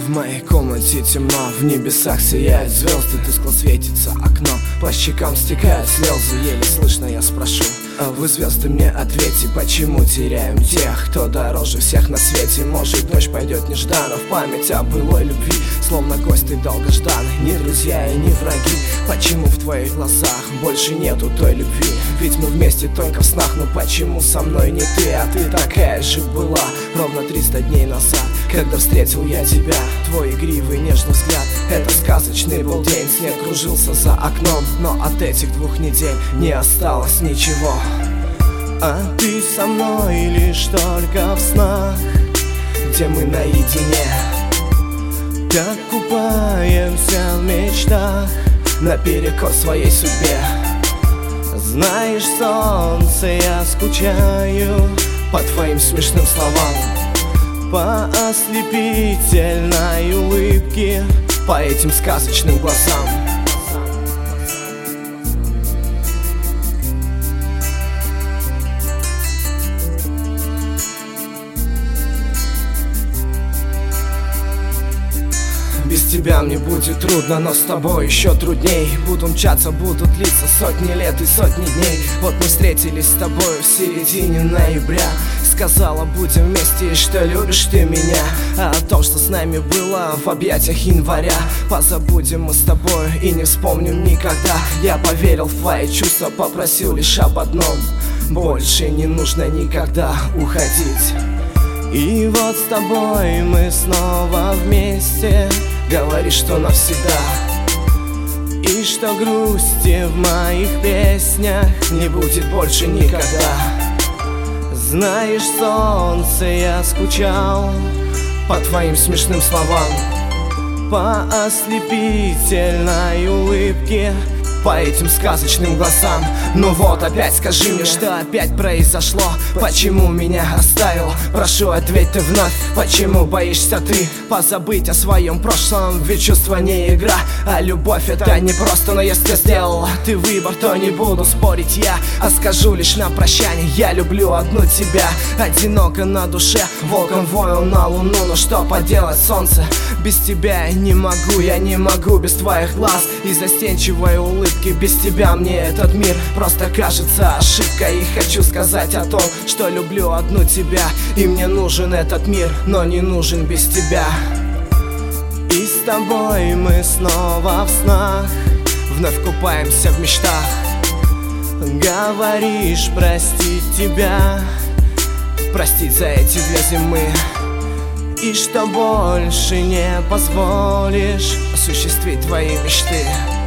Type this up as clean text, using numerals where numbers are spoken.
В моей комнате темно, в небесах сияют звезды, тускло светится окно, по щекам стекают слезы. Еле слышно я спрошу: а вы, звезды, мне ответьте, почему теряем тех, кто дороже всех на свете? Может, дождь пойдет нежданно в память о былой любви, словно гости долгожданный, ни друзья и ни враги. Почему в твоих глазах больше нету той любви? Ведь мы вместе только в снах, но почему со мной не ты? А ты такая же была ровно 300 дней назад, когда встретил я тебя. Твой игривый нежный взгляд, это сказочный был день. Снег кружился за окном, но от этих 2 недель не осталось ничего. А ты со мной лишь только в снах, где мы наедине, как купаемся в мечтах наперекор своей судьбе. Знаешь, солнце, я скучаю по твоим смешным словам, по ослепительной улыбке, по этим сказочным глазам. Без тебя мне будет трудно, но с тобой еще трудней. Буду мчаться, будут длиться сотни лет и сотни дней. Вот мы встретились с тобой в середине ноября. Сказала, будем вместе и что любишь ты меня. А о том, что с нами было в объятиях января, позабудем мы с тобой и не вспомним никогда. Я поверил в твои чувства, попросил лишь об одном: больше не нужно никогда уходить. И вот с тобой мы снова вместе. Говоришь, что навсегда, и что грусти в моих песнях не будет больше никогда. Знаешь, солнце, я скучал по твоим смешным словам, по ослепительной улыбке, по этим сказочным глазам. Ну вот, опять скажи мне, что опять произошло? Почему меня оставил? Прошу, ответь ты вновь. Почему боишься ты позабыть о своем прошлом? Ведь чувство не игра, а любовь это не просто. Но если сделала ты выбор, то не буду спорить я, а скажу лишь на прощание: я люблю одну тебя. Одиноко на душе, волком вою на луну. Но что поделать, солнце, без тебя я не могу без твоих глаз и застенчивой улыбки. Без тебя мне этот мир просто кажется ошибкой. И хочу сказать о том, что люблю одну тебя, и мне нужен этот мир, но не нужен без тебя. И с тобой мы снова в снах, вновь купаемся в мечтах. Говоришь, простить тебя, простить за эти 2 зимы, и что больше не позволишь осуществить твои мечты.